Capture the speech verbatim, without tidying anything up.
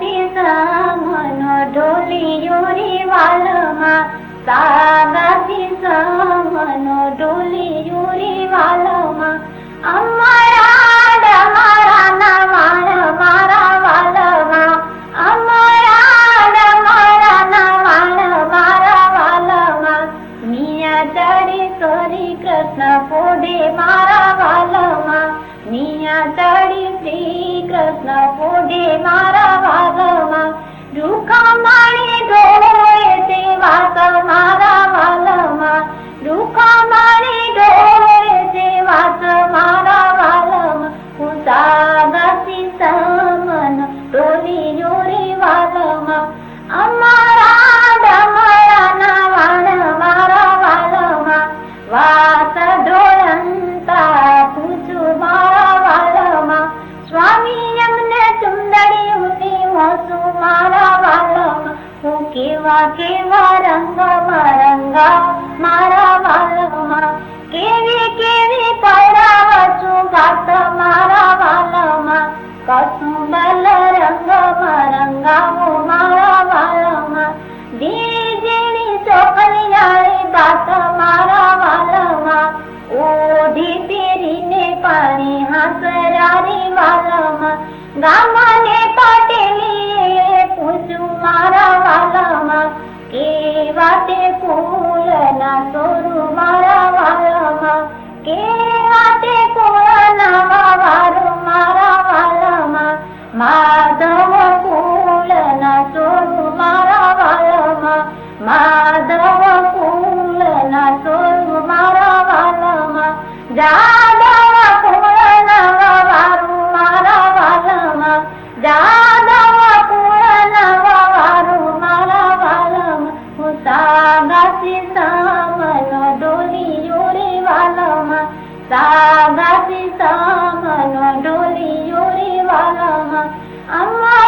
સાગાથી સામનો ઢોલિયો રે વાલમાં, સાગાથી સામનો ઢોલિયો રે વાલમાં, અમારા ડમારા ના વાળ મારા વાલમાં, અમારા ડમારા ના વાળ મારા વાલમાં, મિયા ચડી સોરી કૃષ્ણ પોઢે મારા વાલમાં, મિયા ચડી શ્રી કૃષ્ણ પોઢે મારા વાલમાં, રૂખામણી ઢોળે તે વાત મારા વાલમાં, રૂખામણી ઢોળે તે વાત મારા વાલમાં, હું સાગાથી સામનો ઢોલિયો રે વાલમાં, અમારા ડમરાના વાળ મારા વાલમાં, વાત ઢોળંતા પૂછું મારા વાલમાં, સ્વામી એમને ચુંદડી ઉની હોસું મારા વાલમાં, હું કેવા કેવા રંગમાં રંગા મારા વાલમાં, કેવી કેવી પડાવશું વાત મારા વાલમાં, કસુંબલ રંગમાં રંગાવો મારા વાલમાં, ઝીણી ઝીણી ચોકલિયાળી વાત મારા વાલમાં, ઓઢી પહેરીને પાણી હાસરારી વાલમાં, ગામને પટેલીએ પૂછ્યું મારા વાલમાં, કેવા તે ફૂલના સોરું મારા વાલમાં, કેવા તે ફૂલના વારું મારા વાલમાં, માધવ ફૂલના સોરું મારા વાલમાં, માધવ ફૂલના સોરું મારા વાલમાં, જાદવ ફૂલના વારું મારા વાલમાં, જાદવ ફૂલના વારું મારા વાલમાં, હું સાગાથી સામનો ઢોલિયો રે વાલમાં, સાગાથી સામનો ઢોલિયો રે વાલમાં, અમારા